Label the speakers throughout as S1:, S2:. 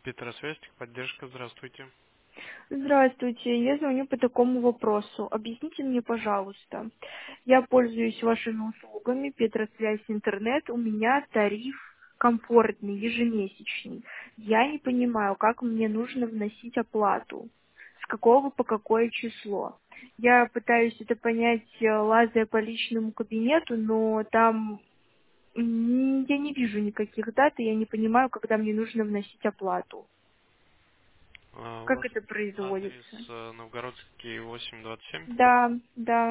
S1: Петросвязь, поддержка, здравствуйте.
S2: Здравствуйте, я звоню по такому вопросу. Объясните мне, пожалуйста. Я пользуюсь вашими услугами, Петросвязь интернет, у меня тариф комфортный, ежемесячный. Я не понимаю, как мне нужно вносить оплату, с какого по какое число. Я пытаюсь это понять, лазая по личному кабинету, но там я не вижу никаких дат, и я не понимаю, когда мне нужно вносить оплату.
S1: У
S2: Как
S1: вас
S2: это производится?
S1: адрес Новгородский 827.
S2: Да, да.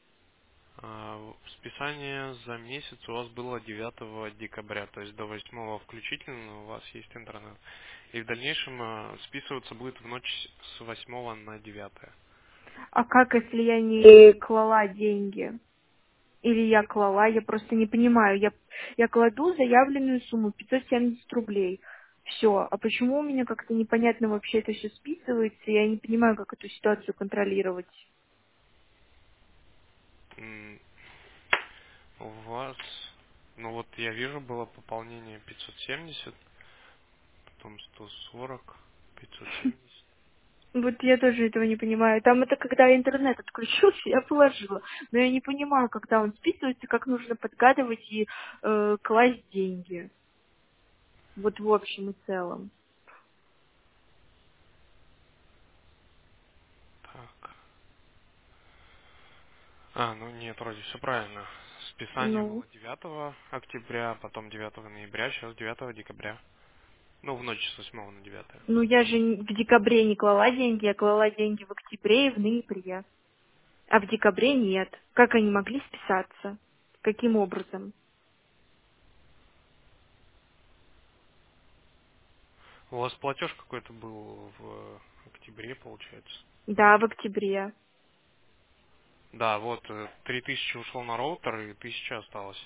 S1: Списание за месяц у вас было 9 декабря, то есть до 8 включительно у вас есть интернет. И в дальнейшем списываться будет в ночь с 8 на 9.
S2: А как, если я не клала деньги? Или я клала, я просто не понимаю. Я кладу заявленную сумму 570 рублей. Все. А почему у меня как-то непонятно вообще это все списывается? Я не понимаю, как эту ситуацию контролировать.
S1: У вас, ну вот я вижу, было пополнение 570, потом 140, 570.
S2: Вот я тоже этого не понимаю. Там это когда интернет отключился, я положила. Но я не понимаю, когда он списывается, как нужно подгадывать и класть деньги. Вот в общем и целом.
S1: Так. Ну нет, вроде все правильно. Списание
S2: Ну,
S1: было 9 октября, потом 9 ноября, сейчас 9 декабря. Ну, в ночь с 8 на 9.
S2: Ну, я же в декабре не клала деньги, я клала деньги в октябре и в ноябре. А в декабре нет. Как они могли списаться? Каким образом?
S1: У вас платеж какой-то был в октябре, получается?
S2: Да, в октябре.
S1: Да, вот 3000 ушло на роутер и 1000 осталось.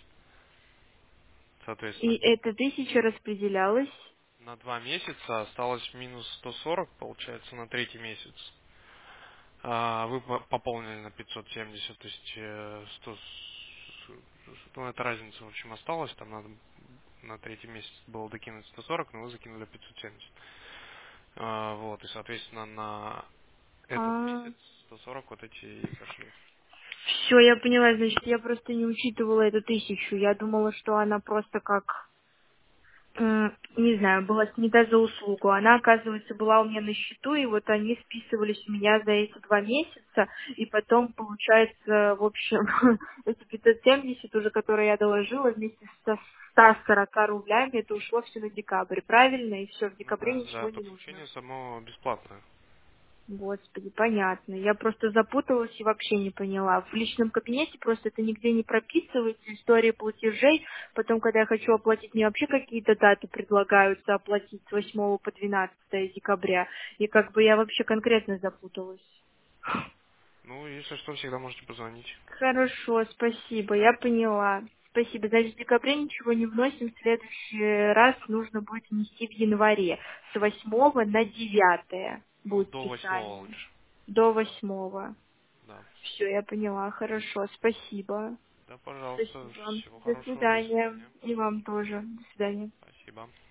S2: И
S1: Соответственно,
S2: эта тысяча распределялась.
S1: на 2 месяца осталось минус 140, получается, на третий месяц. Вы пополнили на 570, то есть 100, ну, эта разница, в общем, осталась, там надо на третий месяц было докинуть 140, но вы закинули 570. Вот, и, соответственно, на этот
S2: А,
S1: месяц 140 вот эти и пошли.
S2: все, я поняла, значит, я просто не учитывала эту тысячу. Я думала, что она просто как не знаю, была снята за услугу. Она, оказывается, была у меня на счету, и вот они списывались у меня за эти 2 месяца, и потом, получается, в общем, эти 570 уже, которые я доложила, вместе со 140 рублями, это ушло все на декабрь, правильно? И все, в
S1: Ну
S2: декабре
S1: да, да,
S2: ничего не нужно.
S1: подключение само бесплатное.
S2: Господи, понятно. Я просто запуталась и вообще не поняла. В личном кабинете просто это нигде не прописывается, история платежей. Потом, когда я хочу оплатить, мне вообще какие-то даты предлагаются оплатить с 8 по 12 декабря. И как бы я вообще конкретно запуталась.
S1: Ну, если что, всегда можете позвонить.
S2: Хорошо, спасибо, я поняла. Спасибо. Значит, в декабре ничего не вносим. В следующий раз нужно будет внести в январе. С 8 на 9
S1: Ну,
S2: будет
S1: до 8
S2: списание.
S1: лучше.
S2: До 8.
S1: Да.
S2: Все, я поняла. Хорошо, спасибо.
S1: Да, пожалуйста.
S2: Спасибо.
S1: Всего
S2: До
S1: хорошего. До
S2: свидания.
S1: свидания.
S2: И вам тоже. До свидания.
S1: Спасибо.